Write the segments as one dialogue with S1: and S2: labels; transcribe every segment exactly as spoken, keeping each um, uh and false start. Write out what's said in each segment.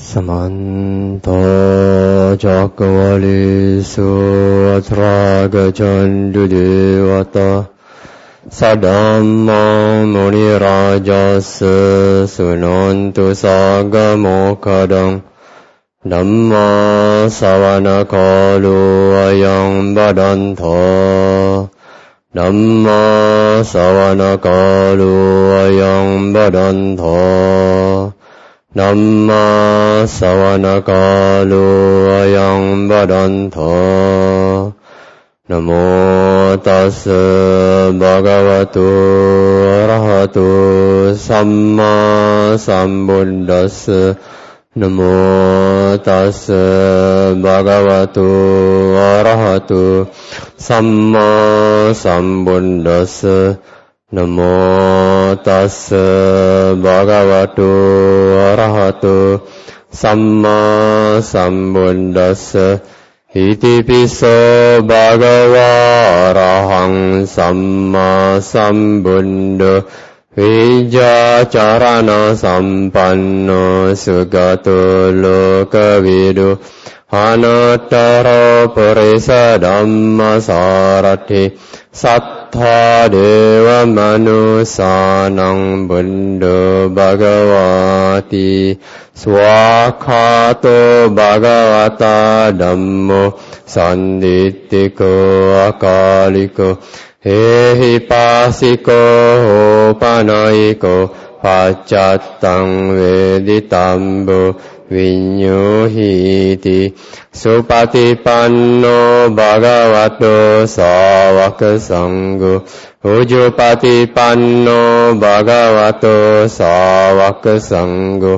S1: Samanta Cakkawalesu Atraga Candudewata Sadhamma Muni Rajasa Sunantu Sagamo Kadang Dhamma Sawana Kalu Ayang Badanta Dhamma Sawana Kalu Ayang Badanta Dhamma Sawana Kalu Ayang Badanta Namo Tassa Bhagavato Arahato Samma Sambuddhassa Namo Tassa Bhagavato Arahato Samma Sambuddhassa Namo Tassa Bhagavato Arahato Samma Sambuddhassa Iti piso Bhagava Arahang Samma Sambuddho Vijja Charana Sampanno Sugato Lokavidu Anattaro Purisa Dhamma Sarati Sattha Deva Manusanang Buddho Bhagavati Swakhato Bhagavata Dhammo Sanditiko Akaliko Ehi Pasiko Panayiko Paccatang Veditambo Vinyuhiti Supatipanno Bhagavato Sāvaka Sangho Ujupatipanno Bhagavato Sāvaka Sangho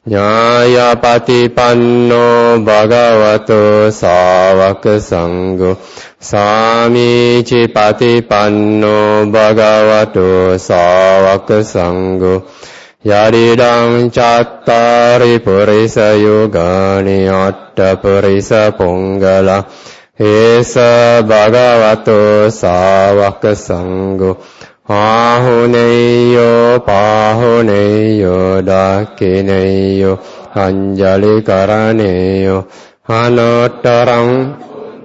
S1: Nyayapatipanno Bhagavato Sāvaka Sangho Samicipatipanno Bhagavato Sāvaka Sangho Yaridang Cattari Purisa Yugani Atta Purisa Ponggala Esa Bhagavato Sāvaka Sangho Ahuneyo Pahuneyo Dakineyo Anjali Karaneyo Anuttarang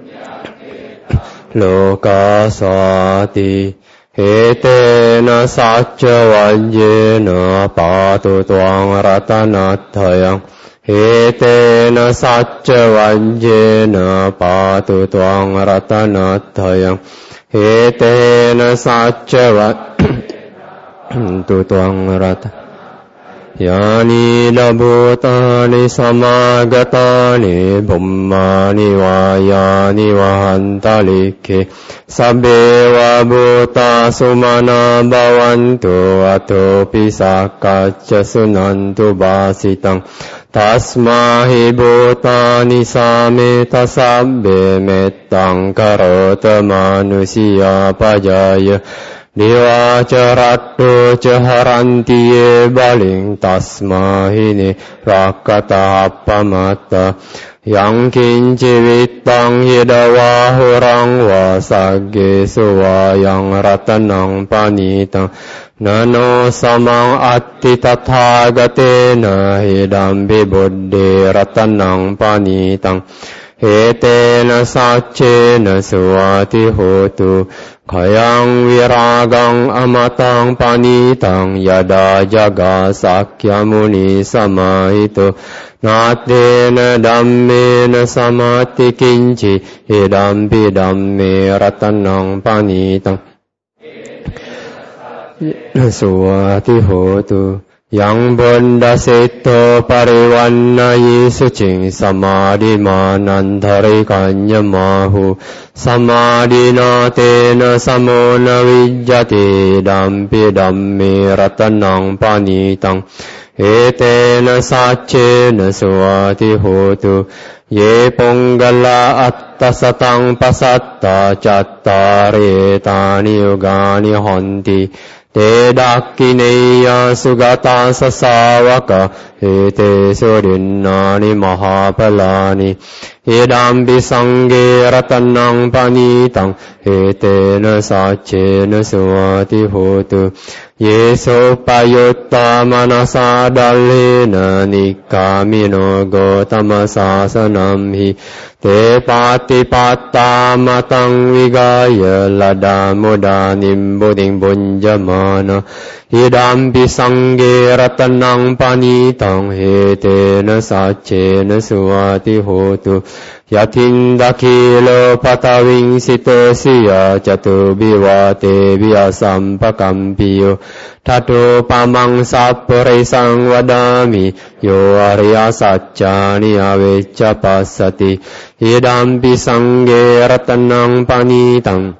S1: Lokasati Etena Sacca Vajjena Patu Tuang Ratanatthayang Etena Sacca Vajjena Patu Tuang Ratanatthayang Etena Sacca Vajjena Tuang Ratanatthayang Yani labutani samagatani bummani vayani vahantalike Sabbewa bhuta sumana bhavantu atopi sakacca sunantu basitang Tasmahi bhutani sameta sabbe mettang karota manusia pajaya Diwacaratto caharantiye baling tasmahini rakata appamatta Yang kinci wittang hidawahurang wasagge suwayang ratanang panitang Nano samang atti tathagatena hidambi buddhi ratanang panitang Etena saccena suwati hotu Kayang viragang amatang panitang yada jaga sakya muni samahito Natena dhammena samati kinci hidampi dhamme ratanang panitang Suwati hotu Yang Buddha Siddho Parivannayi Sucing Samadhi Manantari Kanyamahu Samadhina Tena Samona Vijjati Dampi Dammi Ratanang Panitang Etena Saccena Suwati Hotu Ye Ponggala Atta Satang Pasatta Cattari Etani Yugani Honti Te dakkineya sugata sasavaka ete surinnani mahapalani Idambi sanghe ratanang panitang เตนะสัจเจนะสวาติโหตุเยโสปยุตตามนัสสะดัลเลนะนิกามิโนโกตมัสสะสนัมหิเตปาติปัตตามตังวิกายลดามุดานิมบุติงบุญญมานะอิดัมปิสังเกรัตนังปานิตังเหเตนะสัจเจนะสวาติโหตุยะทินดาคิโลปะตาวิงสิโตสิยาจตุบิวาเตวิอาสัมปกัมปิโยทัตโตปะมังสัพปริสังวดามิโยอริยสัจจานิอเวจจปัสสติอิดัมปิสังเกรัตนังปานิตัง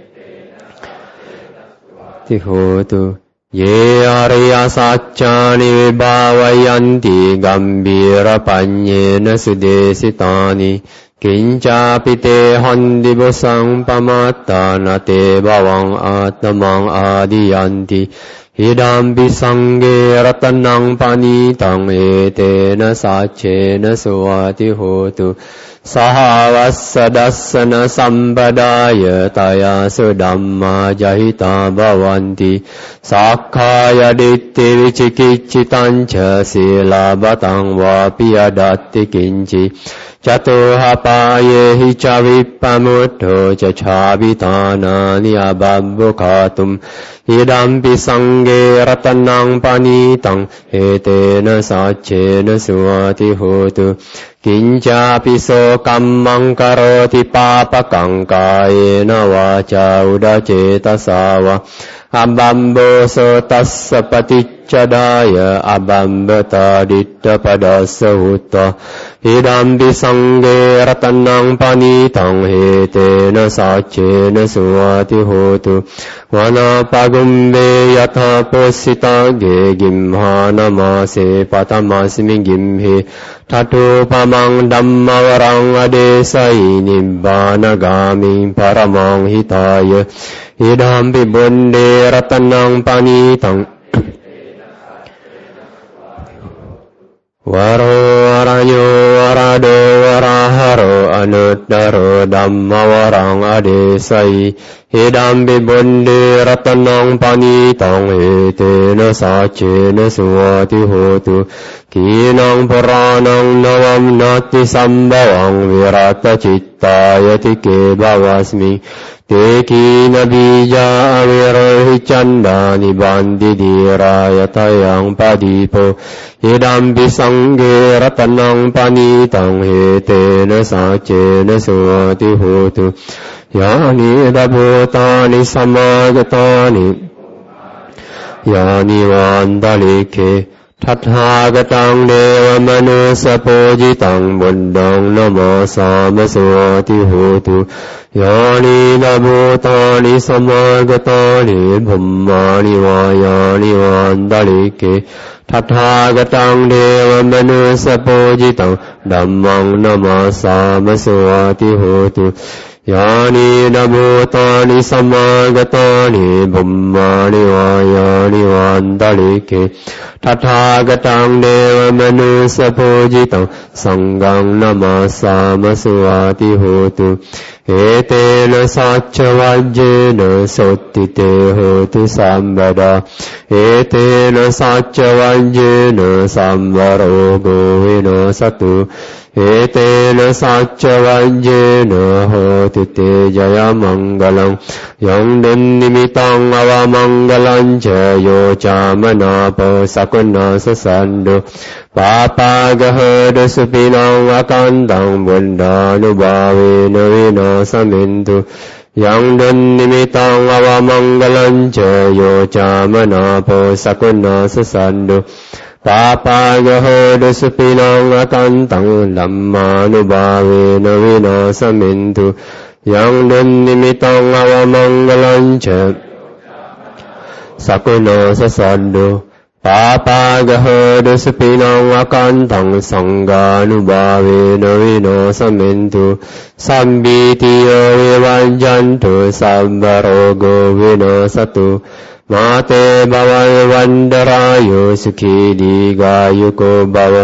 S1: ติโหตุเยอริยสัจจานิวิภาวยันติกัมบีระปัญเยนะสุเดสิตานิกิญจาปิเตหันติบุสังปมัตตานาเตภวังอาตมังอาดิยันติอิดัมปิสังเกรัตนังปานิตังเอเตนะสัจเจนะสวาติโหตุสหวัสสดัสสนะสัมปดายตายาสุดัมมาจหิตาภวันติสักขายดิตติวิจิกิจจิตัญชศีลาบตังวาปิยดัตติกิญจิจตุหปายหิจาวิปปมุตโธจะชาบิตานานิอาบับบุขาตุมอิดัมปิสังเกรัตนังปานิตังเอเตนะสัจเจนะสวาติโหตุกิญจาปิโสกัมมังกโรติปาปะกังกายนวาจาอุดาเจตสาวะอับัมโบโสตัสสปฏิจจดายะอับัมบตาดิตตปดัสสหุตตะอิดัมปิสังเกรัตนังปานิตังเฮเตนะสัจเจนะสวาติโหตุวานาปะกุมเบยถาปุสิตาเกกิมหานามาเสปะตมัสมิกิมหิทัตถุปะมังดัมมวรังอเดสัยนิบบานกามิปรมังหิตายะอิดัมปิบุญเดรัตนังปานิตังวโรวรโยวรโดวราหโรอนุตตโรดัมมวรังอเดสัยอิดัมปิบุญเดรัตนังปานิตังเอเตนะสัจเจนะสวาติโหตุกีนังปรานังนวัมนัตติสัมภวังวิรัตจิตตายติเกภวัสมิเตกีนบีจาอเวโรหิจันดานิบันติดีรายทายังปะดีโพอิดัมปิสังเกรัตนังปานิตังเฮเตนะสัจเจนะสวาติโหตุยานิดาภูตานิสัมมากตานิยานิวันตาลิเกทัตถากตังเดวมนุสโพจิตังบุญดังนะโมสามสวาติโหตุยานิดาภูตานิสัมมากตานิบุมมานิวายานิวันตาลิเกทัตถากตังเดวมนุสโพจิตังดัมมังนะโมสามสวาติโหตุยานิดาภูตานิสัมมากตานิบุมมานิวายานิวันตาลิเกทัตถากตังเดวมนุสโพจิตังสังฆังนะมาสามสวาติโหตุเอเตนะสัจจวัจเจนะสุตติเตโหตุสัมปดาเอเตนะสัจจวัจเจนะสัมวโรโกวินาสตุเอเตนะสัจจวัจเจนะโหติเตจยมังกลังยังดุนนิมิตังอวามังกลังเจโยจามนาปสกุณาสสันโดปาปากะเหดสุปินังอากันตังบุญดานุบาเวนวินาสมินตุยังดุนนิมิตังอวามังกลังเจโยจามนาปสกุณาสสันโดปาปากะเหดสุปินังอากันตังลัมมานุบาเวนวินาสมินตุยังดุนนิมิตังอวามังกลังเจสกุณาสสันโดปาปากะเหดสุปินังอากันตังสังฆานุบาเวนวินาสมินตุสัมปิติโยวิวัจจันตุสัมภโรโกวินาสตุมาเตภวัยวันดรายุสุขีดีกายุโกภว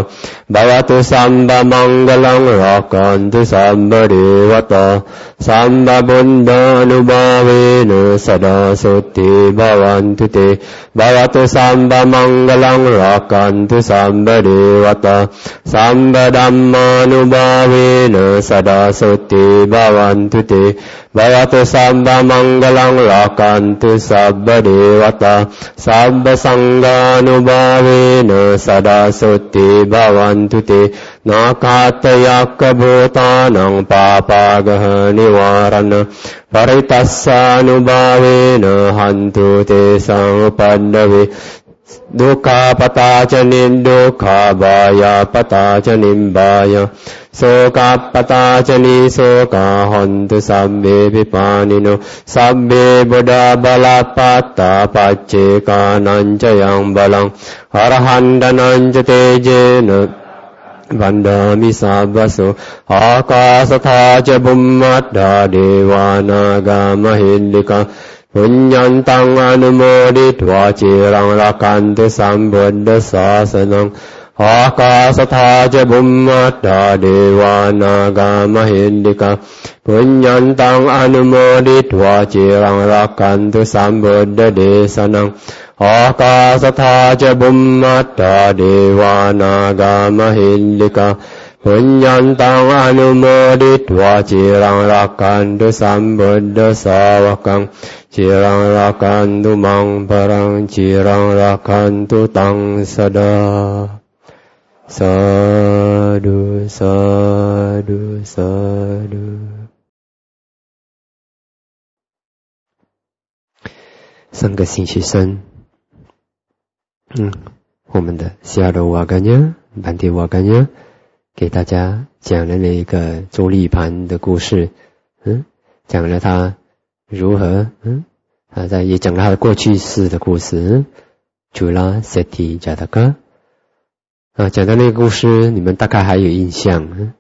S1: Bhavatu Sambha Mangalam Rakantu Sambha Devata Sambha Buddha Anubhavena Sada Sutti Bhavantu Te Bhavatu Sambha Mangalam Rakantu Sambha Devata Sambha Dhamma Anubhavena Sada Sutti Bhavantu Te Bhavatu Sambha Mangalam Rakantu Sambha Devata Sambha Sangha Anubhavena Sada Sutti Bhavantu Tute Nakatayakka Bhutanang Papagaha Nivarana Paritassa Anubhavena Hantu Te Samupaddave Dukkha Pataca Nindukha Bhaya Pataca Nimbaya Soka Pataca Nisoka Hantu Sabbe Vipanino Sabbe Buddha Balapata Pacceka Nanjayang Balang Arahandananja Tejena Vandami Sabbaso Akasathaca Bhummadha Devanaga Mahindika Punyantang Anumoditva Cirang Rakantu Sambuddha Sasanang Akasathaca Bhummadha Devanaga Mahindika Punyantang Anumoditva Cirang Rakantu Sambuddha Desanang Akasathaca Bhummadha Devanaga Mahindika Punyantang Anumoditva Cirang Rakantu Sambuddha Savakang Cirang Rakantu Mang Parang Cirang Rakantu Tang Sada Sadhu Sadhu Sadhu。上个星期三，嗯，我们的夏罗瓦干呀、班蒂瓦干呀，给大家讲了那一个周立盘的故事，嗯，讲了他如何，嗯，他在也讲了他的过去式的故事，嗯，除了塞提加达卡。啊，讲到那个故事，你们大概还有印象，嗯，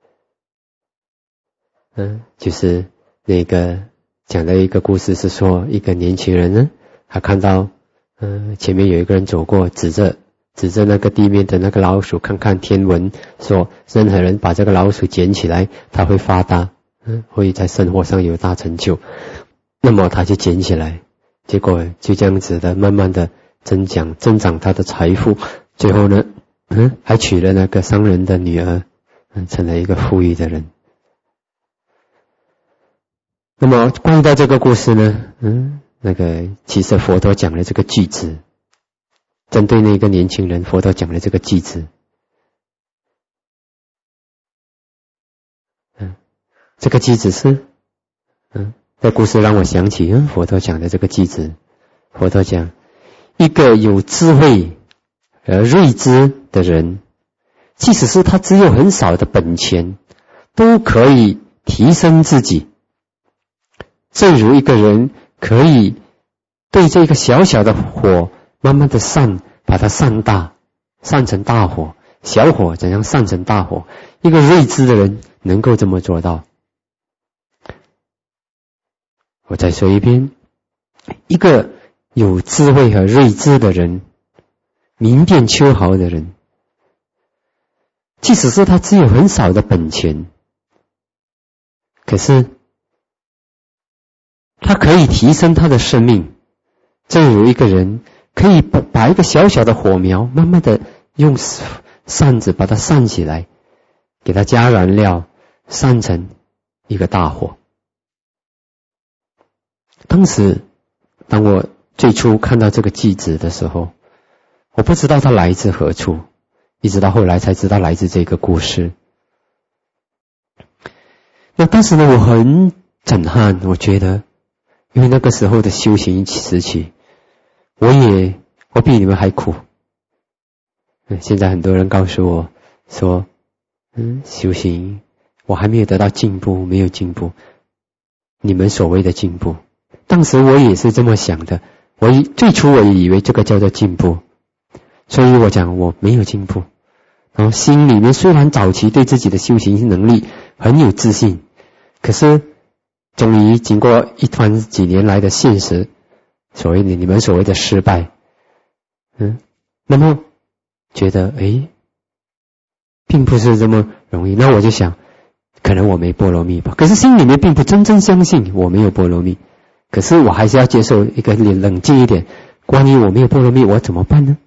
S1: 嗯，就是那个讲的一个故事是说，一个年轻人呢，他看到，嗯、呃，前面有一个人走过，指着指着那个地面的那个老鼠，看看天文，说任何人把这个老鼠捡起来，他会发达，嗯，会在生活上有大成就。那么他就捡起来，结果就这样子的，慢慢的增长增长他的财富，最后呢。嗯，还娶了那个商人的女儿，嗯，成了一个富裕的人。那么关于到这个故事呢，嗯，那个其实佛陀讲了这个句子，针对那个年轻人，佛陀讲了这个句子。嗯，这个句子是，嗯，这故事让我想起，嗯，佛陀讲的这个句子，佛陀讲一个有智慧而睿智的人，即使是他只有很少的本钱，都可以提升自己。正如一个人可以对这个小小的火慢慢的散，把它散大，散成大火，小火怎样散成大火，一个睿智的人能够这么做到。我再说一遍，一个有智慧和睿智的人，明辨秋毫的人，即使是他只有很少的本钱，可是他可以提升他的生命。正如一个人可以把把一个小小的火苗慢慢的用扇子把它扇起来，给它加燃料，扇成一个大火。当时当我最初看到这个句子的时候，我不知道它来自何处，一直到后来才知道来自这个故事。那当时呢，我很震撼，我觉得因为那个时候的修行时期，我也我比你们还苦。现在很多人告诉我说，嗯，修行我还没有得到进步，没有进步。你们所谓的进步，当时我也是这么想的，我最初我也以为这个叫做进步，所以我讲我没有进步。然后心里面虽然早期对自己的修行能力很有自信，可是终于经过一番几年来的现实，所谓的你们所谓的失败，嗯，那么觉得诶，
S2: 并不是这么容易。那我就想，可能我没波罗蜜吧。可是心里面并不真正相信我没有波罗蜜。可是我还是要接受一个冷静一点，关于我没有波罗蜜，我怎么办呢？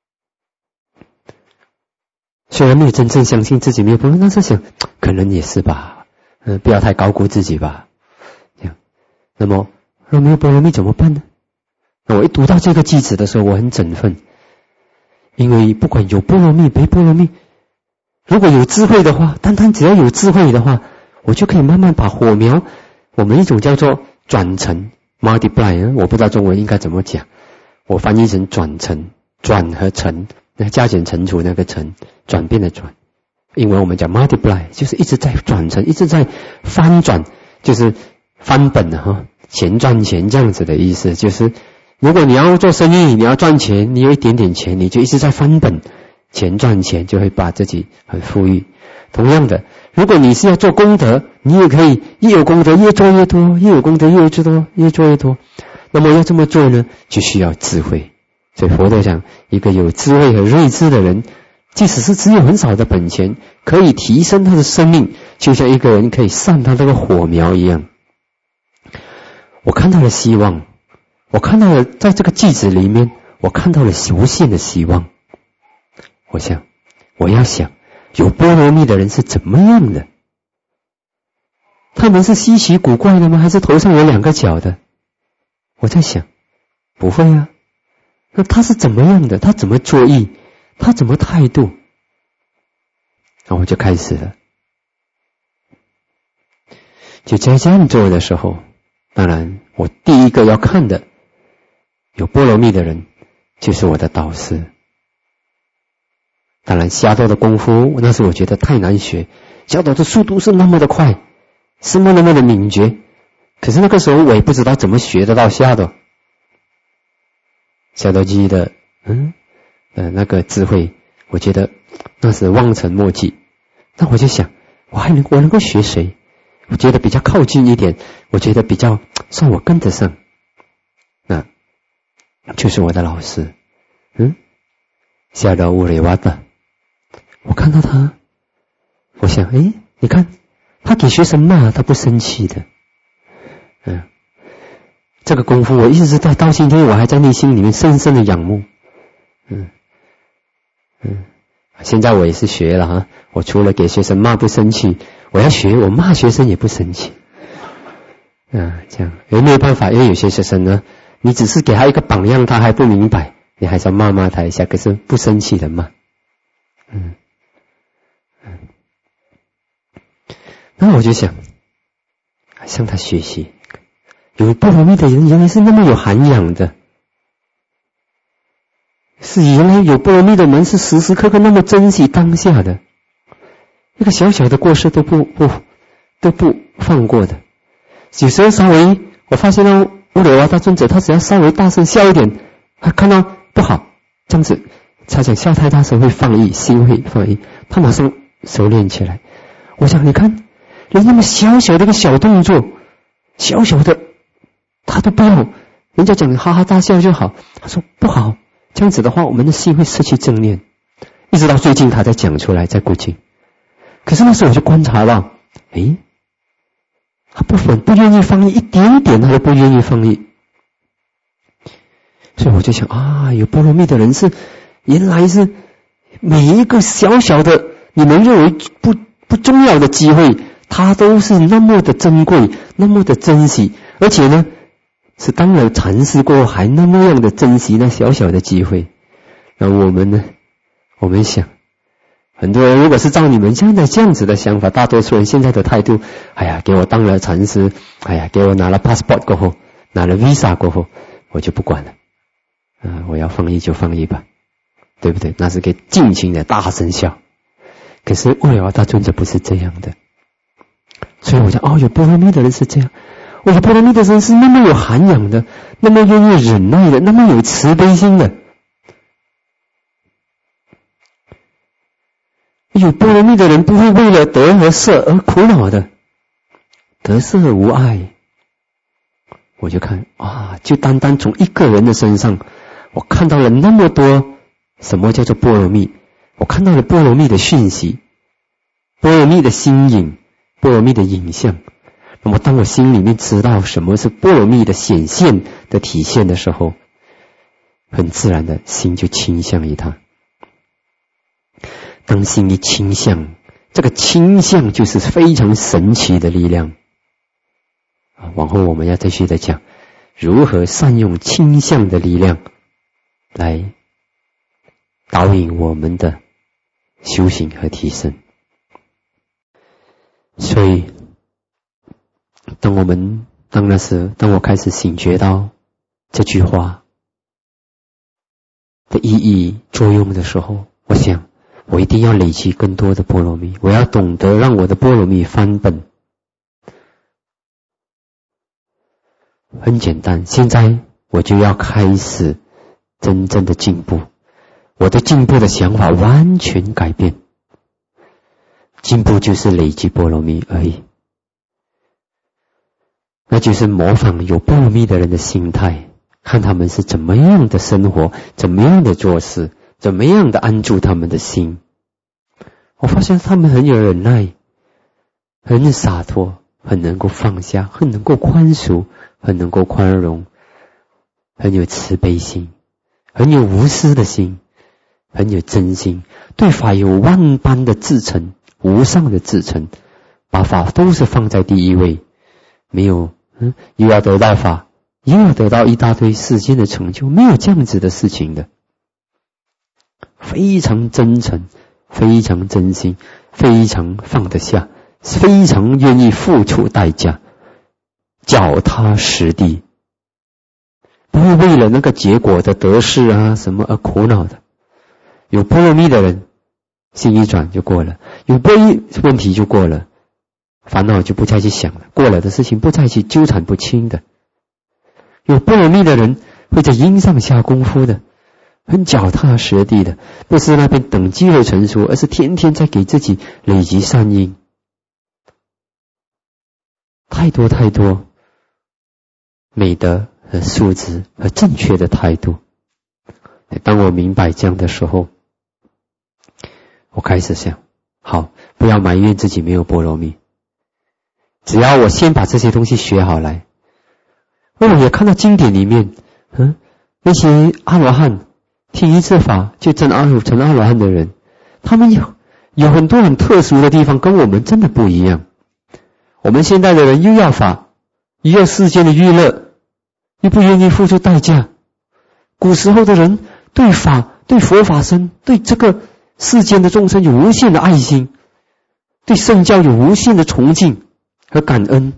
S2: 虽然没有真正相信自己没有波罗蜜，但是想，可能也是吧。嗯，不要太高估自己吧。这样，那么若没有波罗蜜怎么办呢？那我一读到这个句子的时候，我很振奋，因为不管有波罗蜜没波罗蜜，如果有智慧的话，单单只要有智慧的话，我就可以慢慢把火苗，我们一种叫做转成 multiply， 我不知道中文应该怎么讲，我翻译成转成，转和乘，那加减乘除那个乘，转变的转。英文我们讲 multiply， 就是一直在转成，一直在翻转，就是翻本的哈，钱赚钱这样子的意思。就是如果你要做生意，你要赚钱，你有一点点钱，你就一直在翻本，钱赚钱就会把自己很富裕。同样的，如果你是要做功德，你也可以越有功德越做越多，越有功德越做多，越做越多。那么要这么做呢，就需要智慧。所以佛陀讲，一个有智慧和睿智的人，即使是只有很少的本钱，可以提升他的生命，就像一个人可以散他这个火苗一样。我看到了希望，我看到了在这个句子里面，我看到了无限的希望。我想，我要想，有波罗蜜的人是怎么样的？他们是稀奇古怪的吗？还是头上有两个角的？我在想，不会啊。那他是怎么样的？他怎么作意？他怎么态度？那我就开始了。就在这样做的时候，当然我第一个要看的有波罗蜜的人就是我的导师。当然下道的功夫那时我觉得太难学，下道的速度是那么的快，是那么那么的敏捷，可是那个时候我也不知道怎么学得到下道。下道记的嗯呃那个智慧，我觉得那是望尘莫及。那我就想，我还能我能够学谁？我觉得比较靠近一点，我觉得比较算我跟得上，那就是我的老师，嗯，下道乌雷瓦的。我看到他，我想，诶，你看他给学生骂，他不生气的，嗯，这个功夫我一直在到今天，我还在内心里面深深的仰慕，嗯嗯，现在我也是学了哈，我除了给学生骂不生气，我要学我骂学生也不生气，啊，这样也没有办法，因为有些学生呢，你只是给他一个榜样，他还不明白，你还是要骂骂他一下，可是不生气的骂，嗯嗯，那我就想向他学习，有波罗蜜的人原来是那么有涵养的，是原来有波罗蜜的人是时时刻刻那么珍惜当下的，一个小小的过失都不不都不放过的。有时候稍微我发现到乌雷瓦大尊者，他只要稍微大声笑一点，他看到不好这样子，他想笑太大声会放逸，心会放逸，他马上收敛起来。我想你看，连那么小小的一个小动作，小小的他都不要，人家讲哈哈大笑就好，他说不好，这样子的话我们的心会失去正念。一直到最近他才讲出来，在估计。可是那时候我就观察到，诶，他不粉不愿意放逸，一点点他都不愿意放逸。所以我就想啊，有波罗蜜的人是原来是每一个小小的你们认为不不重要的机会，他都是那么的珍贵，那么的珍惜，而且呢是当了禅师过后还那么样的珍惜那小小的机会。那我们呢，我们想很多人如果是照你们现在这样子的想法，大多数人现在的态度，哎呀给我当了禅师，哎呀给我拿了 passport 过后，拿了 visa 过后，我就不管了啊，我要放逸就放逸吧，对不对？那是可以尽情的大声笑。可是乌雷瓦大尊者不是这样的，所以我讲哦，有波罗蜜的人是这样，哦，有波罗蜜的人是那么有涵养的，那么愿意忍耐的，那么有慈悲心的。有波罗蜜的人不会为了得和色而苦恼的，得色无碍。我就看啊，就单单从一个人的身上，我看到了那么多什么叫做波罗蜜，我看到了波罗蜜的讯息， 波罗蜜的心影，波罗蜜的影像。那么当我心里面知道什么是波罗蜜的显现的体现的时候，很自然的心就倾向于它。当心一倾向，这个倾向就是非常神奇的力量。啊，往后我们要继续的讲如何善用倾向的力量来导引我们的修行和提升。所以当我们当那时当我开始醒觉到这句话的意义作用的时候，我想我一定要累积更多的波罗蜜，我要懂得让我的波罗蜜翻本。很简单，现在我就要开始真正的进步，我的进步的想法完全改变。进步就是累积波罗蜜而已，那就是模仿有波罗蜜的人的心态，看他们是怎么样的生活，怎么样的做事，怎么样的安住他们的心。我发现他们很有忍耐，很洒脱，很能够放下，很能够宽恕，很能够宽容，很有慈悲心，很有无私的心，很有真心，对法有万般的至诚，无上的至诚，把法都是放在第一位，没有嗯，又要得到法，又要得到一大堆世间的成就，没有这样子的事情的。非常真诚，非常真心，非常放得下，非常愿意付出代价，脚踏实地，不会为了那个结果的得失啊什么而苦恼的。有波罗蜜的人，心一转就过了，有波一问题就过了，烦恼就不再去想了，过了的事情不再去纠缠不清的。有波罗蜜的人会在因上下功夫的，很脚踏实地的，不是那边等机会成熟，而是天天在给自己累积善因。太多太多美德和素质和正确的态度。当我明白这样的时候，我开始想，好，不要埋怨自己没有波罗蜜，只要我先把这些东西学好来。我也看到经典里面，嗯，那些阿罗汉听一次法就证阿罗成阿罗汉的人，他们有有很多很特殊的地方，跟我们真的不一样。我们现在的人又要法，又要世间的娱乐，又不愿意付出代价。古时候的人对法、对佛法僧、对这个世间的众生有无限的爱心，对圣教有无限的崇敬和感恩。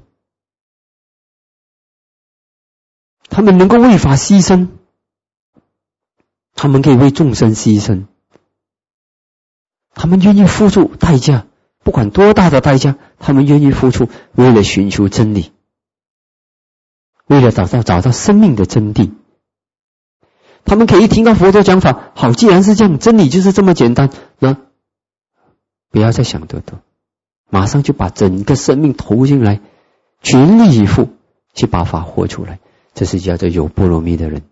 S2: 他们能够为法牺牲，他们可以为众生牺牲，他们愿意付出代价，不管多大的代价，他们愿意付出，为了寻求真理，为了找到找到生命的真谛。他们可以听到佛陀讲法，好，既然是这样，真理就是这么简单，那不要再想得多，马上就把整个生命投进来，全力以赴去把法活出来。这是叫做有波罗蜜的人。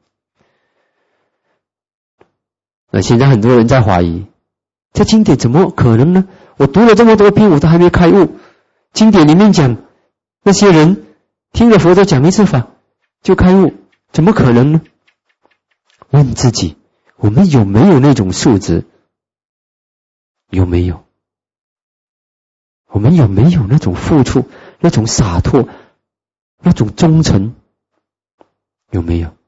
S2: 那现在很多人在怀疑，这经典怎么可能呢？我读了这么多篇，我都还没开悟。经典里面讲，那些人听了佛陀讲一次法就开悟，怎么可能呢？问自己，我们有没有那种素质？有没有？我们有没有那种付出，那种洒脱，那种忠诚？有没有？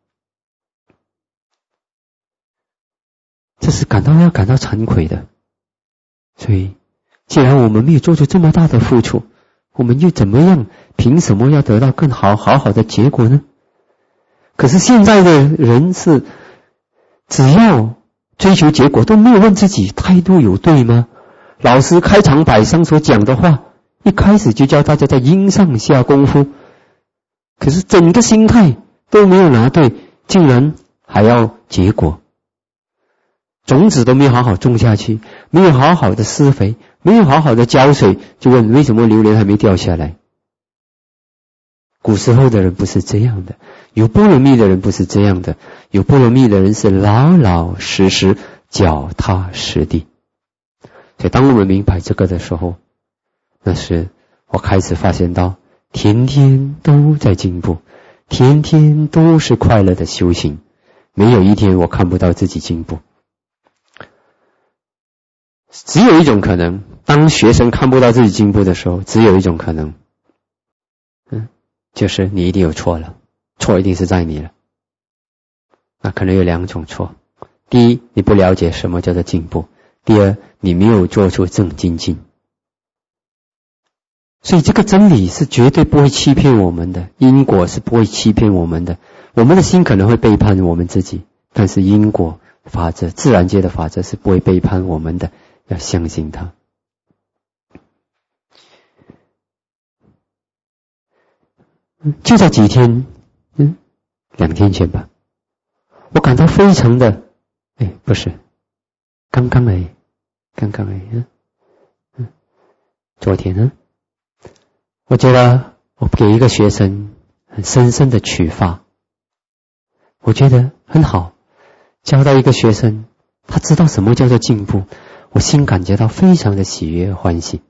S2: 这是感到要感到惭愧的。所以既然我们没有做出这么大的付出，我们又怎么样，凭什么要得到更好好好的结果呢？可是现在的人是只要追求结果，都没有问自己态度有对吗？老师开场白上所讲的话，一开始就教大家在因上下功夫，可是整个心态都没有拿对，竟然还要结果。种子都没有好好种下去，没有好好的施肥，没有好好的浇水，就问为什么榴莲还没掉下来？古时候的人不是这样的，有波罗蜜的人不是这样的，有波罗蜜的人是老老实实、脚踏实地。所以当我们明白这个的时候， 那时我开始发现到，天天都在进步，天天都是快乐的修行，没有一天我看不到自己进步。只有一种可能，当学生看不到自己进步的时候，只有一种可能，嗯，就是你一定有错了，错一定是在你了。那可能有两种错，第一，你不了解什么叫做进步；第二，你没有做出正精进。所以这个真理是绝对不会欺骗我们的，因果是不会欺骗我们的。我们的心可能会背叛我们自己，但是因果法则、自然界的法则是不会背叛我们的，要相信它。就在几天，嗯，两天前吧，我感到非常的，哎，不是，刚刚而已，刚刚而已，嗯嗯，昨天呢，我觉得我给一个学生很深深的启发，我觉得很好，教到一个学生，他知道什么叫做进步，我心感觉到非常的喜悦欢喜。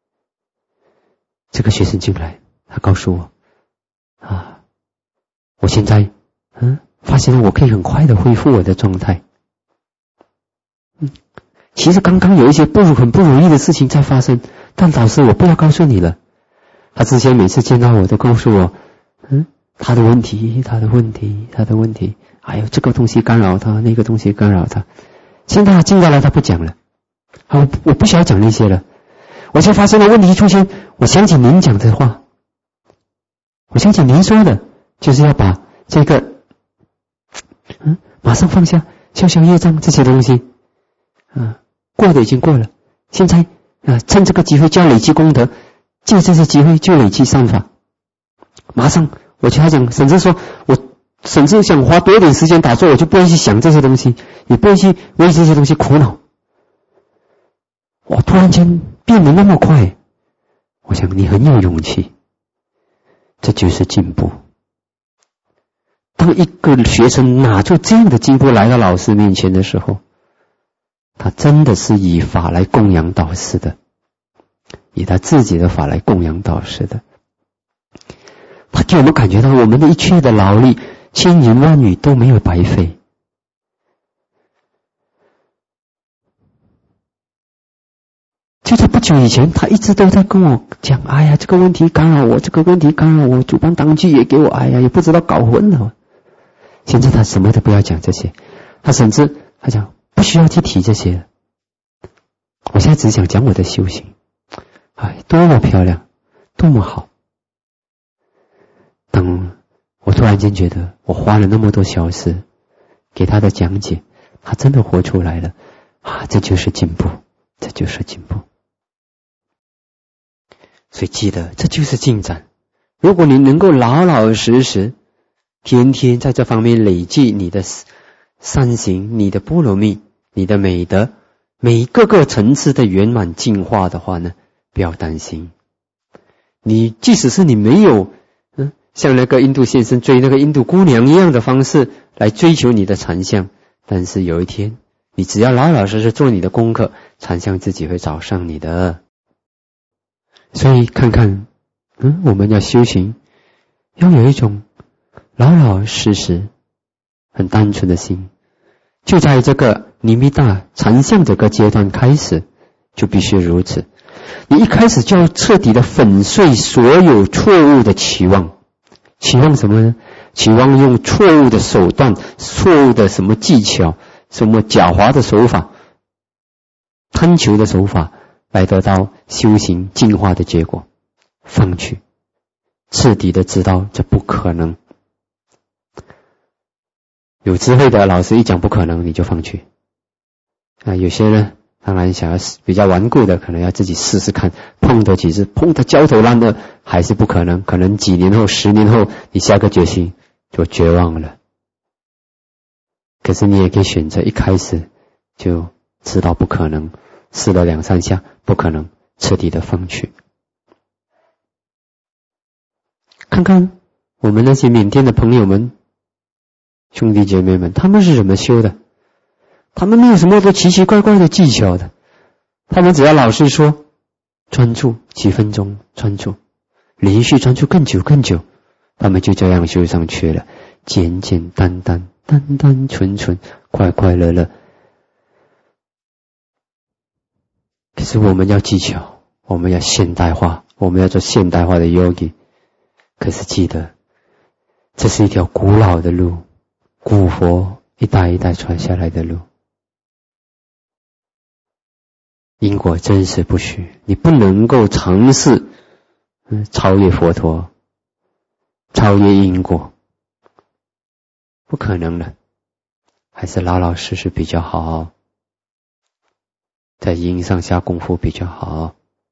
S2: 这个学生进来，他告诉我，啊，我现在嗯发现我可以很快的恢复我的状态。嗯，其实刚刚有一些不很不容易的事情在发生，但老师我不要告诉你了。他之前每次见到我都告诉我，嗯，他的问题，他的问题，他的问题，还有这个东西干扰他，那个东西干扰他。现在他进来了，他不讲了，啊，我我不需要讲那些了。我就发现了问题出现，我想起您讲的话，我想起您说的，就是要把这个，嗯，马上放下，消消业障这些东西，啊，过的已经过了，现在啊，趁这个机会就要累积功德。借这些机会就累积善法，马上我就要讲，甚至说我甚至想花多一点时间打坐，我就不会去想这些东西，也不会去为这些东西苦恼。我突然间变得那么快，我想你很有勇气，这就是进步。当一个学生拿出这样的进步来到老师面前的时候，他真的是以法来供养导师的，以他自己的法来供养导师的。他给我们感觉到我们的一切的劳力，千言万语都没有白费。就在不久以前，他一直都在跟我讲，哎呀，这个问题干扰我，这个问题干扰我，主办当局也给我，哎呀，也不知道搞混了。现在他什么都不要讲这些，他甚至他讲不需要去提这些了。我现在只想讲我的修行，哎，多么漂亮，多么好。当我突然间觉得我花了那么多小时给他的讲解，他真的活出来了啊！这就是进步，这就是进步。所以记得，这就是进展。如果你能够老老实实天天在这方面累积你的善行，你的波罗蜜，你的美德，每一个个层次的圆满进化的话呢，不要担心。你即使是你没有嗯像那个印度先生追那个印度姑娘一样的方式来追求你的禅相，但是有一天你只要老老实实做你的功课，禅相自己会找上你的。所以看看嗯我们要修行，要有一种老老实实很单纯的心，就在这个尼密达禅相这个阶段开始就必须如此。你一开始就要彻底的粉碎所有错误的期望。期望什么呢？期望用错误的手段，错误的什么技巧，什么狡猾的手法，贪求的手法来得到修行进化的结果。放弃，彻底的知道这不可能。有智慧的老师一讲不可能，你就放弃。啊，有些人当然想要比较顽固的，可能要自己试试看，碰得几次，碰得焦头烂额还是不可能，可能几年后十年后你下个决心就绝望了。可是你也可以选择一开始就知道不可能，试了两三下不可能，彻底的放弃。看看我们那些缅甸的朋友们，兄弟姐妹们，他们是怎么修的？他们没有什么多奇奇怪怪的技巧的，他们只要老实说， 专注几分钟，专注，连续专注更久更久，他们就这样修上去了，简简单单，单单纯纯，快快乐乐。可是我们要技巧，我们要现代化，我们要做现代化的 yogi。可是记得，这是一条古老的路，古佛一代一代传下来的路。因果真实不虚，你不能够尝试嗯超越佛陀，超越因果，不可能的，还是老老实实比较好，在因上下功夫比较好。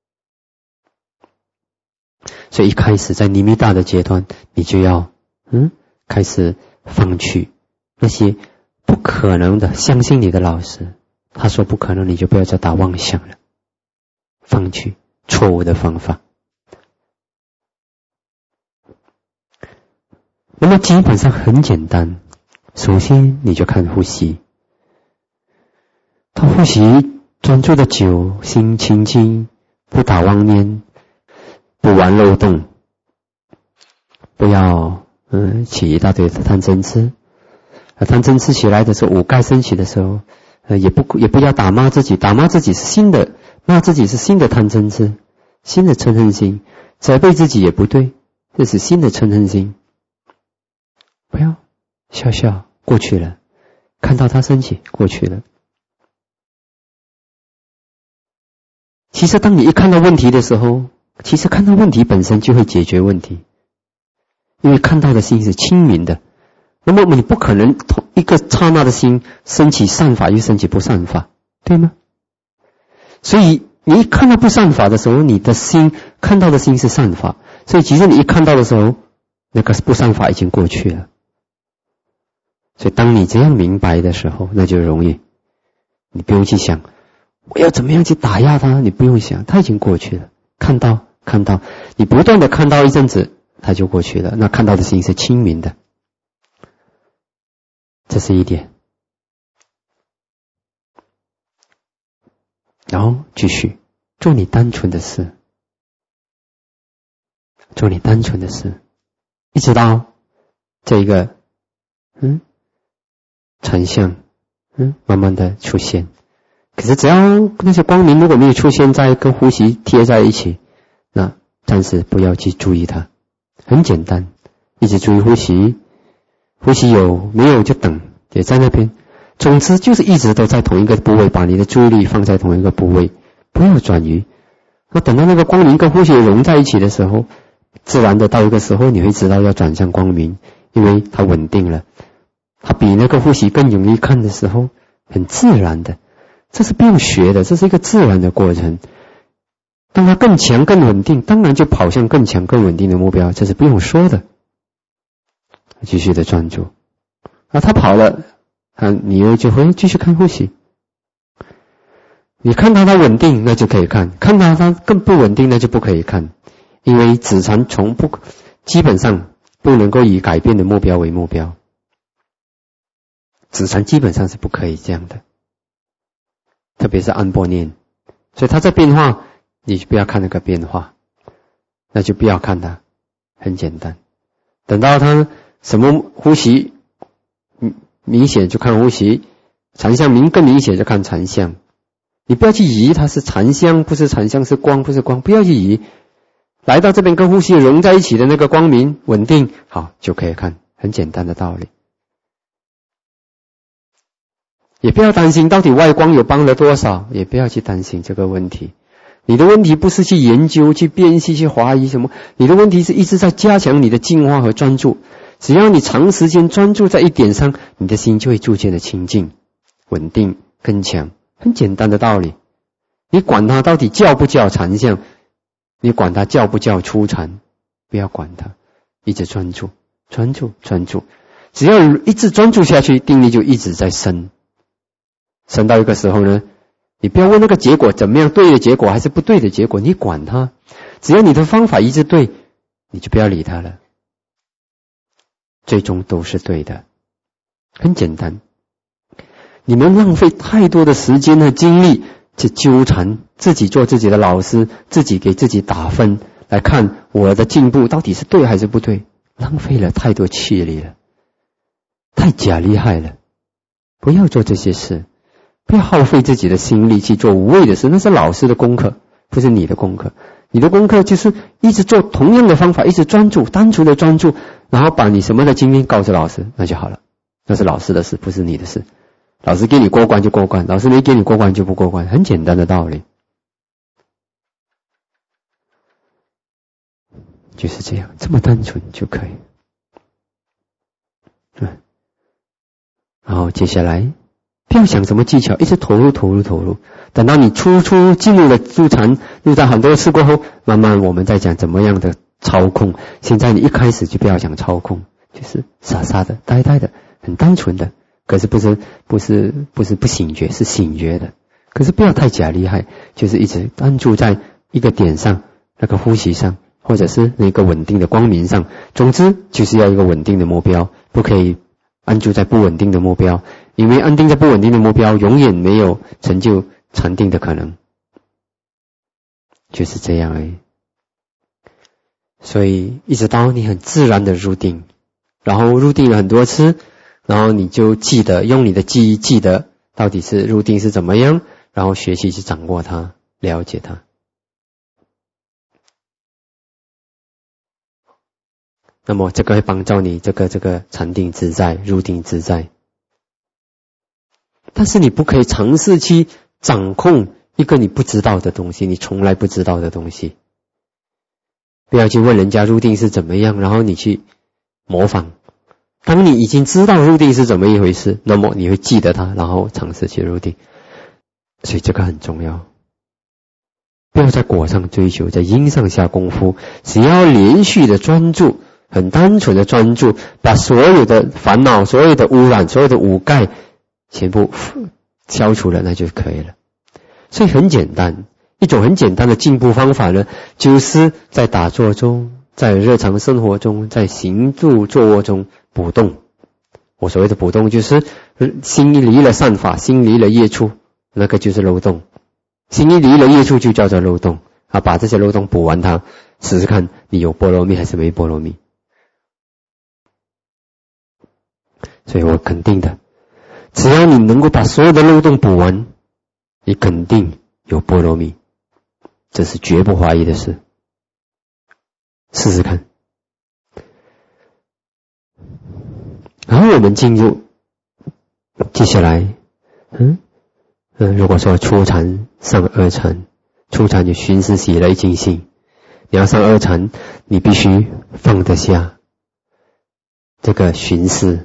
S2: 所以一开始在尼密达的阶段，你就要嗯开始放弃那些不可能的，相信你的老师，他说不可能，你就不要再打妄想了，放弃错误的方法。那么基本上很简单，首先你就看呼吸，他呼吸专注的久，心清净，不打妄念，不玩漏洞，不要嗯起一大堆的贪嗔痴。而贪嗔痴起来的时候，五盖升起的时候，呃也不也不要打骂自己，打骂自己是新的，骂自己是新的贪嗔痴，新的嗔恨心，责备自己也不对，这是新的嗔恨心。不要笑笑，过去了，看到它升起，过去了。其实当你一看到问题的时候，其实看到问题本身就会解决问题，因为看到的心是清明的。那么你不可能同一个刹那的心升起善法又升起不善法，对吗？所以你一看到不善法的时候，你的心看到的心是善法，所以其实你一看到的时候，那个不善法已经过去了。所以当你这样明白的时候，那就容易，你不用去想我要怎么样去打压他，你不用想，他已经过去了。看到看到，你不断的看到一阵子，他就过去了。那看到的心是清明的，这是一点。然后继续做你单纯的事，做你单纯的事，一直到这一个嗯禅相嗯慢慢的出现。可是只要那些光明如果没有出现在跟呼吸贴在一起，那暂时不要去注意它，很简单，一直注意呼吸，呼吸有没有就等，也在那边。总之就是一直都在同一个部位，把你的注意力放在同一个部位，不要转移。那等到那个光明跟呼吸融在一起的时候，自然的到一个时候你会知道要转向光明，因为它稳定了，它比那个呼吸更容易看的时候，很自然的，这是不用学的，这是一个自然的过程。当它更强更稳定，当然就跑向更强更稳定的目标，这是不用说的。继续的专注，啊，他跑了，啊，你又就会继续看呼吸。你看到它稳定，那就可以看；看到它更不稳定，那就不可以看。因为止禅从不基本上不能够以改变的目标为目标，止禅基本上是不可以这样的，特别是安般念。所以它在变化，你就不要看那个变化，那就不要看它，很简单。等到它什么呼吸明显就看呼吸，禅相明更明显就看禅相。你不要去疑它是禅相不是禅相，是光不是光，不要去疑。来到这边跟呼吸融在一起的那个光明稳定，好就可以看，很简单的道理。也不要担心到底外光有帮了多少，也不要去担心这个问题。你的问题不是去研究去辨析去怀疑什么，你的问题是一直在加强你的净化和专注。只要你长时间专注在一点上，你的心就会逐渐的清净稳定更强，很简单的道理。你管它到底叫不叫禅相，你管它叫不叫初禅，不要管它，一直专注专注专注。只要一直专注下去，定力就一直在升，升到一个时候呢，你不要问那个结果怎么样，对的结果还是不对的结果，你管它，只要你的方法一直对，你就不要理它了，最终都是对的，很简单。你们浪费太多的时间和精力去纠缠，自己做自己的老师，自己给自己打分，来看我的进步到底是对还是不对，浪费了太多气力了，太假厉害了。不要做这些事，不要耗费自己的心力去做无谓的事，那是老师的功课，不是你的功课。你的功课就是一直做同样的方法，一直专注，单纯的专注，然后把你什么的经验告诉老师，那就好了。那是老师的事，不是你的事。老师给你过关就过关，老师没给你过关就不过关，很简单的道理。就是这样，这么单纯就可以。嗯，然后接下来不要想什么技巧，一直投入投入投入，等到你初初进入了入禅，入禅很多次过后，慢慢我们再讲怎么样的操控。现在你一开始就不要讲操控，就是傻傻的呆呆的，很单纯的，可是不是不是不是不醒觉，是醒觉的，可是不要太假厉害，就是一直安住在一个点上，那个呼吸上，或者是那个稳定的光明上，总之就是要一个稳定的目标，不可以安住在不稳定的目标，因为安定在不稳定的目标永远没有成就禅定的可能，就是这样而已。所以一直到你很自然的入定，然后入定了很多次，然后你就记得用你的记忆记得到底是入定是怎么样，然后学习去掌握它，了解它。那么这个会帮助你这个这个禅定自在，入定自在。但是你不可以尝试去掌控一个你不知道的东西，你从来不知道的东西。不要去问人家入定是怎么样，然后你去模仿。当你已经知道入定是怎么一回事，那么你会记得它，然后尝试去入定。所以这个很重要。不要在果上追求，在因上下功夫，只要连续的专注，很单纯的专注，把所有的烦恼、所有的污染、所有的五盖全部消除了，那就可以了。所以很简单，一种很简单的进步方法呢，就是在打坐中，在日常生活中，在行住坐卧中不动。我所谓的不动，就是心离了善法，心离了业处，那个就是漏洞。心一离了业处就叫做漏洞啊，把这些漏洞补完它，试试看你有波罗蜜还是没波罗蜜。所以我肯定的，只要你能够把所有的漏洞补完，你肯定有波罗蜜，这是绝不怀疑的事。试试看。然后我们进入接下来，嗯嗯，如果说初禅上二禅，初禅就寻思喜乐净心，你要上二禅，你必须放得下这个寻思。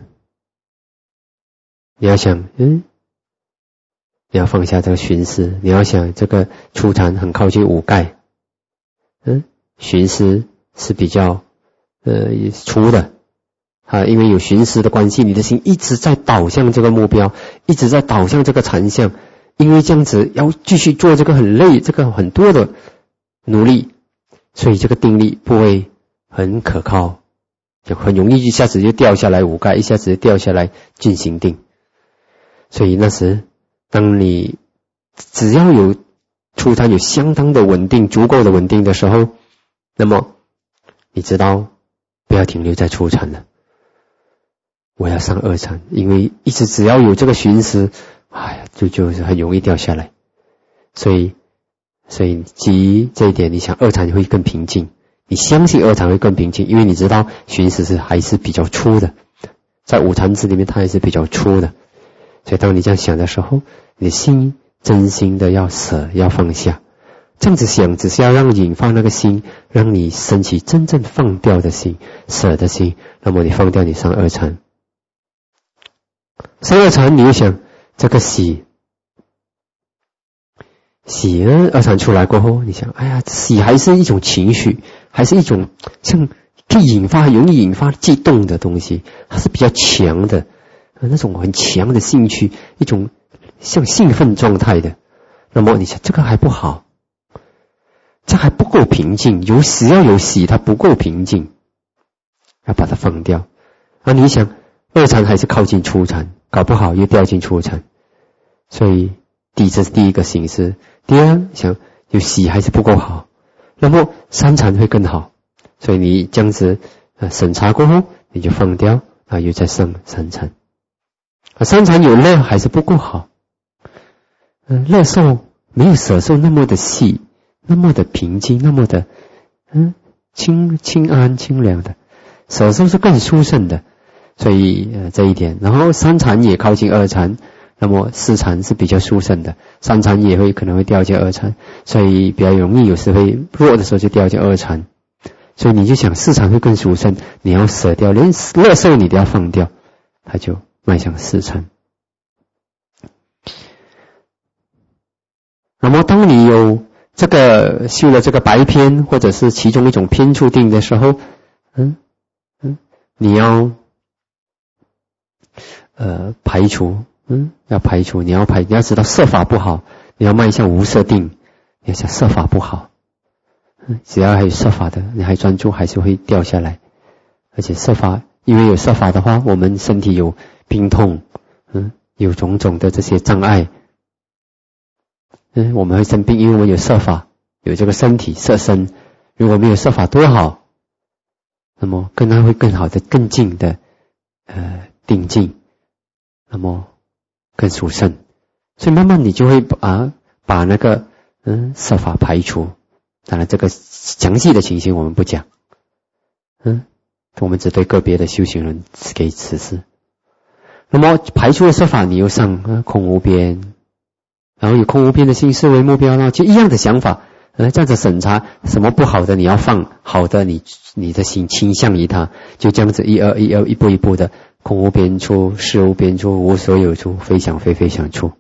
S2: 你要想，嗯，你要放下这个寻思，你要想这个初禅很靠近五盖，嗯，寻思是比较呃粗的啊，因为有寻思的关系，你的心一直在导向这个目标，一直在导向这个禅相，因为这样子要继续做这个很累，这个很多的努力，所以这个定力不会很可靠，就很容易一下子就掉下来五盖，一下子就掉下来进行定。所以那时当你只要有初禅有相当的稳定，足够的稳定的时候，那么你知道不要停留在初禅了，我要上二禅，因为一直只要有这个寻思，哎呀，就就是很容易掉下来。所以所以基于这一点，你想二禅会更平静，你相信二禅会更平静，因为你知道寻思是还是比较粗的，在五禅支里面它还是比较粗的。所以当你这样想的时候，你的心真心的要舍，要放下。这样子想只是要让引发那个心，让你升起真正放掉的心，舍的心，那么你放掉，你上二禅。上二禅你会想这个喜喜呢，二禅出来过后，你想哎呀，喜还是一种情绪，还是一种像可以引发容易引发激动的东西，它是比较强的那种很强的兴趣，一种像兴奋状态的。那么你想这个还不好，这还不够平静，有喜要有喜，它不够平静，要把它放掉。啊，你想二禅还是靠近初禅，搞不好又掉进初禅。所以第这是第一个形式。第二，想有喜还是不够好，那么三禅会更好。所以你这样子呃审查过后，你就放掉，啊又再上三禅。啊三禅有乐还是不够好，嗯、呃、乐受没有舍受那么的细，那么的平静，那么的嗯清清安清凉的，舍受是更殊胜的。所以呃这一点，然后三禅也靠近二禅，那么四禅是比较殊胜的，三禅也会可能会掉进二禅，所以比较容易有时会弱的时候就掉进二禅。所以你就想四禅会更殊胜，你要舍掉，连乐受你都要放掉，它就迈向四禅。那么当你有这个修了这个白篇，或者是其中一种篇处定的时候，嗯嗯，你要呃排除，嗯，要排除，你要排，你要知道色法不好，你要迈向无色定，你要想色法不好，嗯，只要还有色法的，你还专注还是会掉下来。而且色法，因为有色法的话，我们身体有病痛，嗯，有种种的这些障碍，嗯，我们会生病，因为我们有色法，有这个身体色身。如果没有色法多好，那么跟它会更好的更近的呃定境，那么更殊胜。所以慢慢你就会把把那个嗯色法排除。当然这个详细的情形我们不讲，嗯，我们只对个别的修行人给指示。那么排除了色法，你又上、呃、空无边，然后以空无边的心思为目标，然后就一样的想法，呃，这样子审查什么不好的你要放，好的你你的心倾向于它，就这样子一二一二一步一步的空无边处，事无边处，无所有处，非想非非想处。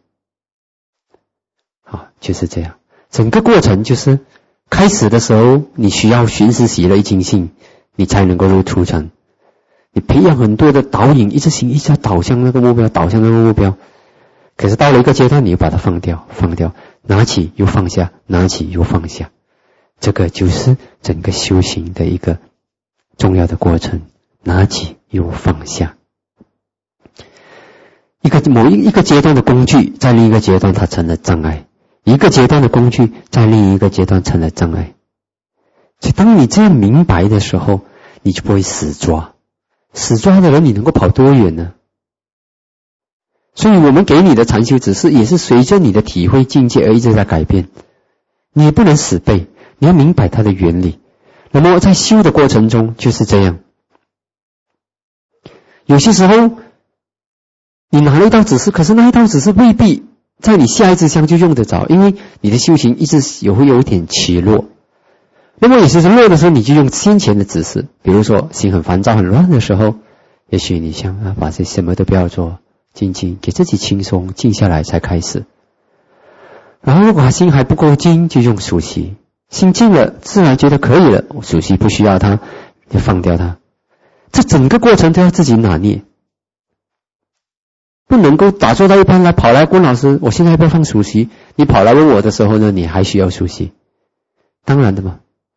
S2: 好，就是这样。整个过程就是开始的时候，你需要寻思习了精进，你才能够入初禅。你培养很多的导引，一直行，一直导向那个目标，导向那个目标。可是到了一个阶段，你又把它放掉，放掉，拿起又放下，拿起又放下。这个就是整个修行的一个重要的过程，拿起又放下。一个某一一个阶段的工具，在另一个阶段它成了障碍。一个阶段的工具在另一个阶段成了障碍。所以当你这样明白的时候，你就不会死抓。死抓的人你能够跑多远呢？所以我们给你的禅修指示也是随着你的体会境界而一直在改变。你也不能死背，你要明白它的原理。那么在修的过程中就是这样。有些时候你拿了一道指示，可是那一道指示未必在你下一支香就用得着，因为你的修行一直也会有一点起落。那么有些时候落的时候，你就用先前的指示，比如说心很烦躁很乱的时候，也许你想啊，把这什么都不要做，静静给自己轻松，静下来才开始。然后如果心还不够静，就用数息，心静了自然觉得可以了，数息不需要它，就放掉它。这整个过程都要自己拿捏，不能够打坐到一半来跑来问老师，我现在要不要放数息？你跑来问我的时候呢，你还需要数息？当然的嘛。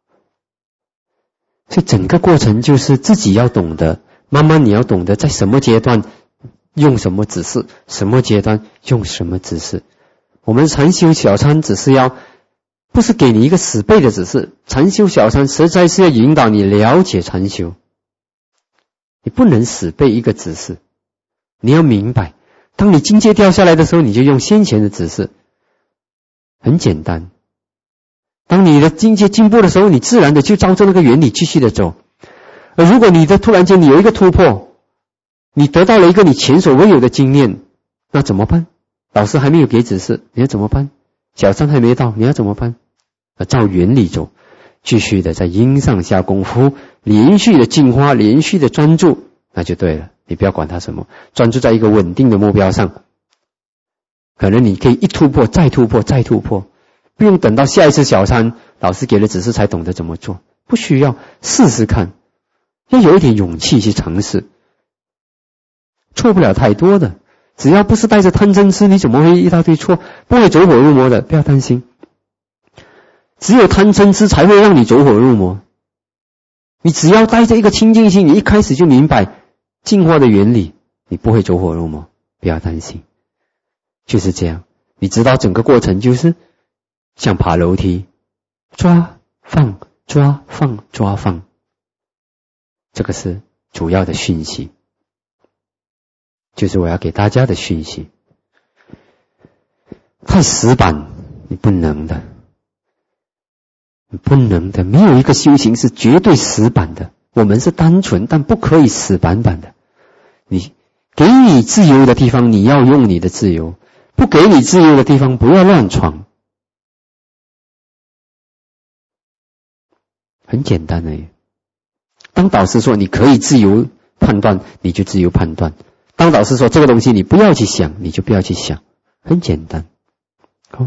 S2: 所以整个过程就是自己要懂得，慢慢你要懂得在什么阶段用什么指示，什么阶段用什么指示。我们禅修小禅只是要，不是给你一个死背的指示，禅修小禅实在是要引导你了解禅修。你不能死背一个指示，你要明白，当你境界掉下来的时候，你就用先前的指示，很简单。当你的境界进步的时候，你自然的就照着那个原理继续的走。而如果你的突然间你有一个突破，你得到了一个你前所未有的经验，那怎么办？老师还没有给指示，你要怎么办？小禅还没到，你要怎么办？照原理走，继续的在因上下功夫，连续的进化，连续的专注，那就对了。你不要管它什么，专注在一个稳定的目标上。可能你可以一突破再突破再突破，不用等到下一次小禅老师给了指示才懂得怎么做，不需要，试试看，要有一点勇气去尝试，错不了太多的。只要不是带着贪嗔痴，你怎么会一大堆错？不会走火入魔的，不要担心。只有贪嗔痴才会让你走火入魔。你只要带着一个清净心，你一开始就明白进化的原理，你不会走火入魔，不要担心。就是这样， 你知道整个过程就是像爬楼梯，抓放抓放抓放，这个是主要的讯息，就是我要给大家的讯息。太死板你不能的，你不能的，没有一个修行是绝对死板的，我们是单纯但不可以死板板的。你给你自由的地方你要用你的自由，不给你自由的地方不要乱闯，很简单而已。当导师说你可以自由判断，你就自由判断；当导师说这个东西你不要去想，你就不要去想，很简单。好，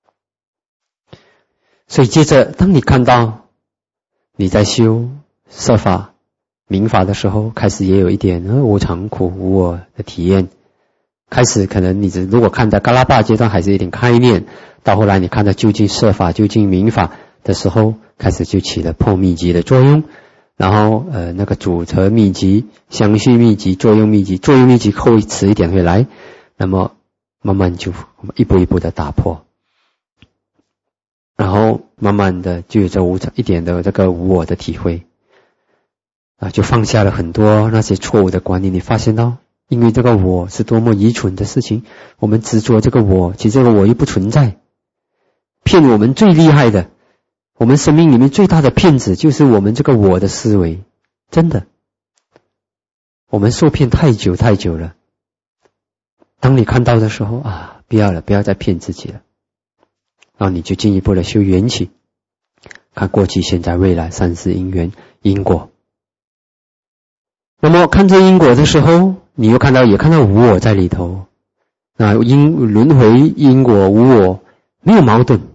S2: 所以接着当你看到你在修色法明法的时候，开始也有一点呃无常苦无我的体验，开始可能你只如果看在嘎拉巴阶段还是有点开念，到后来你看到究竟色法究竟明法的时候，开始就起了破密集的作用，然后呃那个组成密集、相续密集、作用密集，作用密集后迟一点会来，那么慢慢就一步一步的打破，然后慢慢的就有着无常一点的这个无我的体会啊，就放下了很多那些错误的观念。你发现到因为这个我是多么愚蠢的事情，我们执着这个我，其实这个我又不存在。骗我们最厉害的，我们生命里面最大的骗子就是我们这个我的思维，真的，我们受骗太久太久了。当你看到的时候啊，不要了，不要再骗自己了，然后你就进一步的修缘起，看过去现在未来三世因缘因果。那么看这因果的时候，你又看到也看到无我在里头，那因轮回因果无我没有矛盾，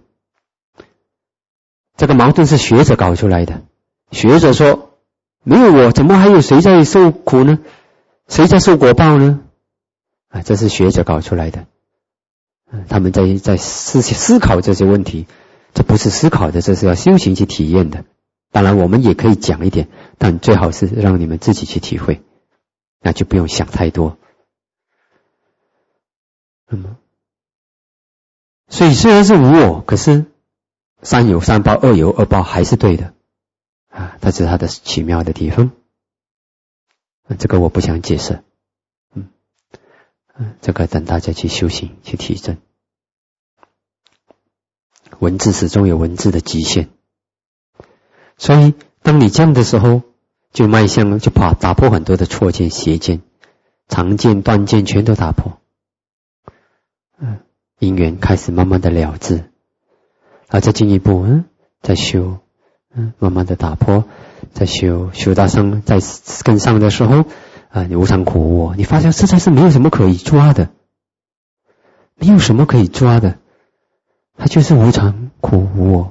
S2: 这个矛盾是学者搞出来的。学者说没有我，怎么还有谁在受苦呢？谁在受果报呢？啊，这是学者搞出来的，他们在在思思考这些问题，这不是思考的，这是要修行去体验的。当然我们也可以讲一点，但最好是让你们自己去体会，那就不用想太多。那么，所以虽然是无我，可是三有三报，二有二报还是对的啊，这是它的奇妙的地方。这个我不想解释。这个等大家去修行去体证，文字始终有文字的极限，所以当你这样的时候，就迈向就怕打破很多的错见、邪见、常见、断见，全都打破。嗯，因缘开始慢慢的了知，然后再进一步，嗯，再修，嗯，慢慢的打破，再修，修到上在更上的时候。啊，你无常苦无我，你发现实在是没有什么可以抓的，没有什么可以抓的，它就是无常苦无我。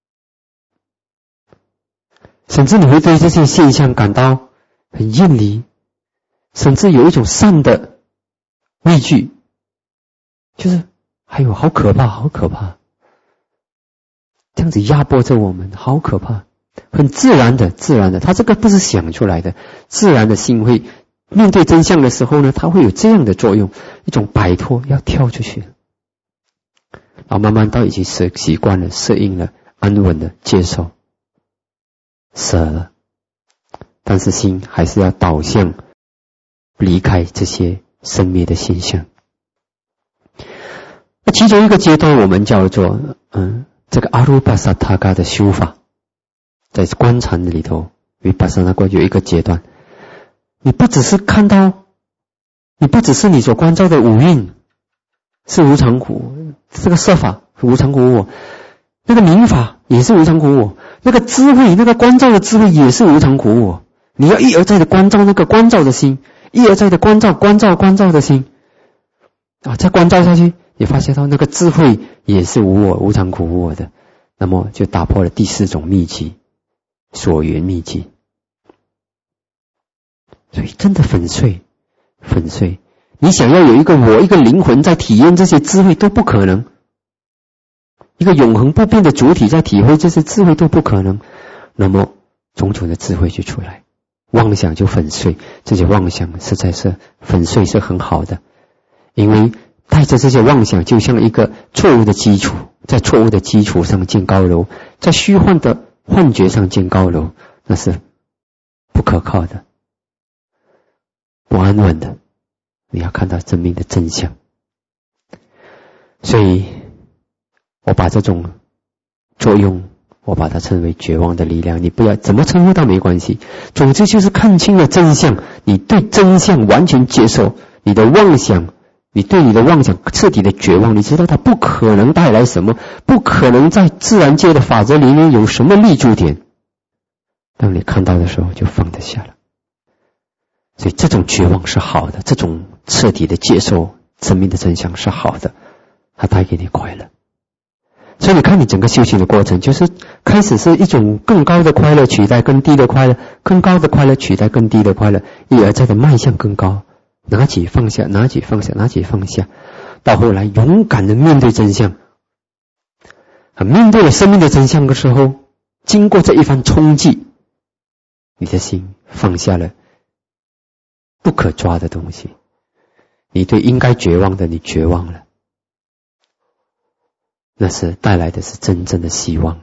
S2: 甚至你会对这些现象感到很厌离，甚至有一种善的畏惧，就是哎呦好可怕好可怕，这样子压迫着我们，好可怕。很自然的自然的，他这个不是想出来的，自然的心会面对真相的时候呢，它会有这样的作用，一种摆脱，要跳出去，然后慢慢到已经习习惯了，适应了，安稳的接受，舍了，但是心还是要导向离开这些生灭的现象。那其中一个阶段我们叫做嗯这个阿鲁巴萨塔嘎的修法，在观禅里头，维巴萨那观有一个阶段，你不只是看到，你不只是你所关照的五蕴是无常苦，这个色法无常苦无我，那个明法也是无常苦无我，那个智慧，那个关照的智慧也是无常苦无我。你要一而再的关照那个关照的心，一而再的关照关照关照的心啊，再关照下去，你发现到那个智慧也是无我，无常苦无我的，那么就打破了第四种秘籍，所缘秘籍。所以真的粉碎粉碎，你想要有一个我，一个灵魂在体验这些智慧都不可能，一个永恒不变的主体在体会这些智慧都不可能，那么种种的智慧就出来，妄想就粉碎，这些妄想实在是粉碎是很好的，因为带着这些妄想，就像一个错误的基础，在错误的基础上建高楼，在虚幻的幻觉上建高楼，那是不可靠的，不安稳的。你要看到生命的真相。所以我把这种作用，我把它称为绝望的力量。你不要怎么称呼它没关系，总之就是看清了真相，你对真相完全接受，你的妄想，你对你的妄想彻底的绝望，你知道它不可能带来什么，不可能在自然界的法则里面有什么立足点。当你看到的时候，就放得下了。所以这种绝望是好的，这种彻底的接受生命的真相是好的，它带给你快乐。所以你看你整个修行的过程，就是开始是一种更高的快乐取代更低的快乐，更高的快乐取代更低的快乐，一而再的迈向更高，拿起放下，拿起放下，拿起放下，到后来勇敢的面对真相。面对了生命的真相的时候，经过这一番冲击，你的心放下了不可抓的东西，你对应该绝望的你绝望了，那是带来的是真正的希望。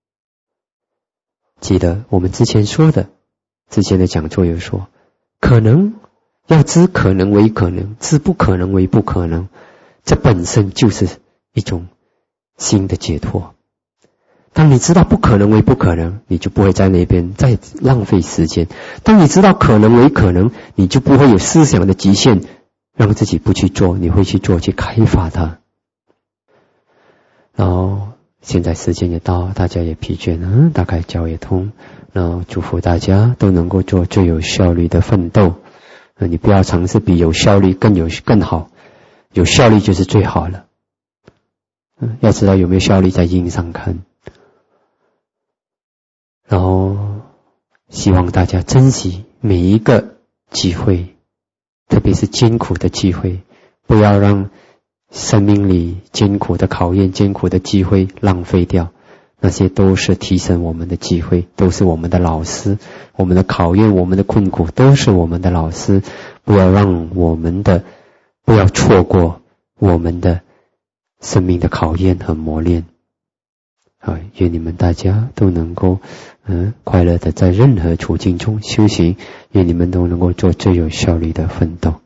S2: 记得我们之前说的，之前的讲座有说，可能要知可能为可能，知不可能为不可能，这本身就是一种新的解脱。当你知道不可能为不可能，你就不会在那边再浪费时间。当你知道可能为可能，你就不会有思想的极限，让自己不去做，你会去做，去开发它。然后现在时间也到，大家也疲倦了，大概脚也痛，然后祝福大家都能够做最有效率的奋斗。你不要尝试比有效率更有更好，有效率就是最好了。要知道有没有效率，在因上看。然后希望大家珍惜每一个机会，特别是艰苦的机会，不要让生命里艰苦的考验、艰苦的机会浪费掉。那些都是提升我们的机会，都是我们的老师，我们的考验、我们的困苦都是我们的老师。不要让我们的不要错过我们的生命的考验和磨练。好，愿你们大家都能够嗯快乐的在任何处境中修行，愿你们都能够做最有效率的奋斗。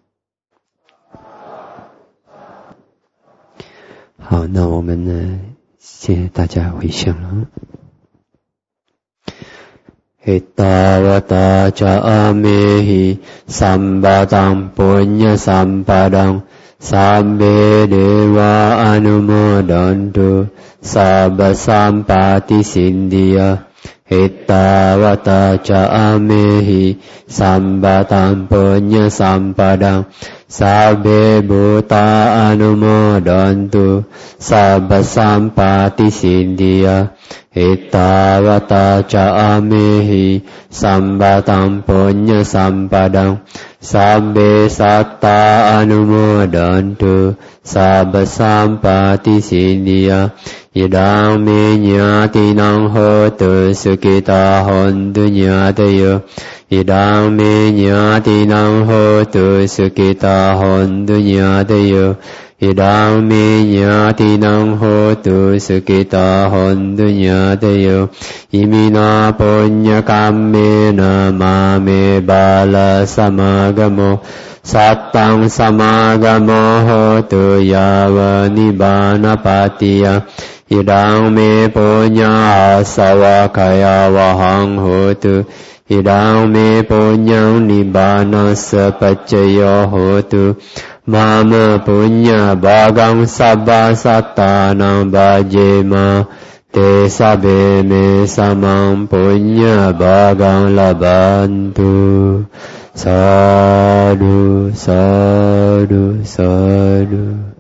S2: 好，那我们呢，谢谢大家回向了。Ittavata ca amehi sambadang punya sampadang sabbe deva anumodantu sabba sampati sindhya. Ittavata ca amehi sambadang punya sampadang sabbe bhuta anumodantu sabba sampati sindhya. Ittavata ca amehi sambadang punya sampadang sabbe satta anumodantu sabba sampati sindhya. Idang me nyatinang hotu sukita hontu nyatayo. Idang me nyatinang hotu sukita hontu nyatayo. Idang me nyatinang hotu sukita hontu nyatayo. Imina punya kammena mame bala samagamo. Sattang samagamo hotu yava nibbana patiya. Idang me punya asawa kaya wahang hotu. Idang me punyang nibbana sapaccaya hotu. Mama punya bagang sabba sattanang bhajema. Te sabbe me samang punya bagang labantu. Sadhu, sadhu, sadhu.